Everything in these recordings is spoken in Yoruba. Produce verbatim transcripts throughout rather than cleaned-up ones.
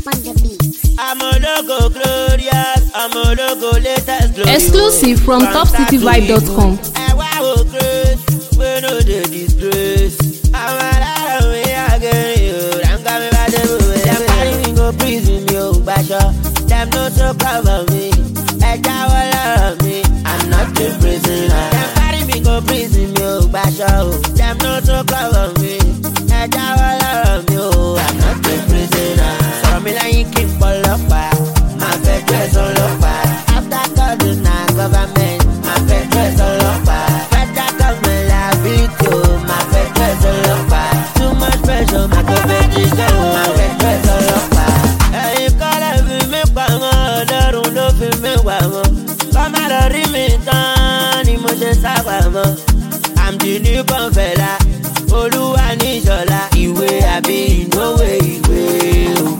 on the beat. I'm a logo glorious, I'm a logo latest glorious. Exclusive from top city vibe dot com. I wow grace, we know the disgrace. I'm a lot of way again, you. I'm coming by the way. Them carry me go prison, you, basha. Them no so cover me, I love me. I'm not a prisoner. Them carry me go prison, you, basha. Them no so cover me, I love me. I'm not a prisoner. So me like keep all up, my bed dress all up. After God, na government, my bed dress all up. Better come and love it too, my bed dress all up. Too much pressure, my government is down, my bed dress all up. Hey, call every me pamo, the room no fi me wamo. Come out of me down, emotion sabamo. I'm the newborn fella, Oluwa ni Shola. Ìwé àbí ìnáwó ìwé o.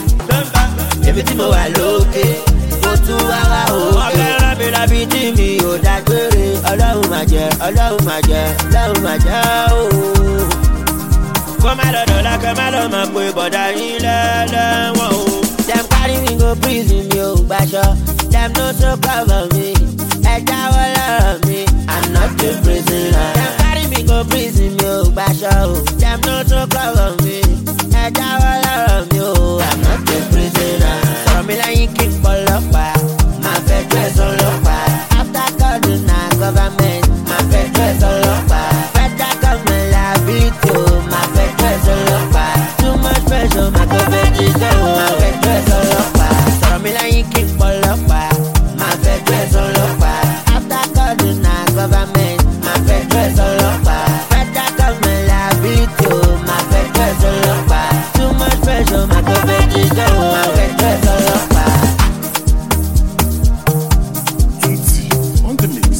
Èmi tí mo wà lókè, mo tún wá wá òkè. Wọ́n fẹ́ rán mi lábí tí mi ò dágbére. Ọlọ́run máa jẹ, ọlọ́run máa jẹ, ọlọ́run máa jẹ ooo. Kó má lọ dọ̀la kẹ́ má lọ máa pe bọ̀dá yín lẹ́lẹ́wọ̀n o. Dem carry me go prison mi ò gbaṣọ. Dem no so cover me. Ẹ jáwọ́ lọ́rọ̀ mi, I'm not a prisoner. Dem carry me go prison mi ò gbaṣọ o. Dem no so cover me. Ẹ jáwọ́ lọ́rọ̀ mi o, I'm not a prisoner. Sọ̀rọ̀ mi lẹ́yìn kí n pọ̀ lọ́pàá, máa fẹ́ dress ọlọ́pàá. After God na government, máa fẹ́ dress ọlọ́pàá. Better come and love it too, máa fẹ́ dress ọlọ́pàá. Too much pressure, máa go fẹ́ jíjẹ́ o, máa fẹ́ dress ọlọ́pàá. Sọ̀rọ̀ mi lẹ́yìn kí n pọ̀ lọ́pàá, máa fẹ́ dress ọlọ́pàá. After God na government, máa fẹ́ dress ọlọ́pàá. Better come and love it too, máa fẹ́ dress ọlọ́pàá. Too much pressure, máa go fẹ́ jíjẹ́ o, máa fẹ́ dress ọlọ́pàá. Tutti on the mix.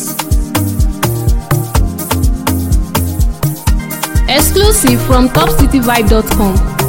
Exclusive from top city vibe dot com.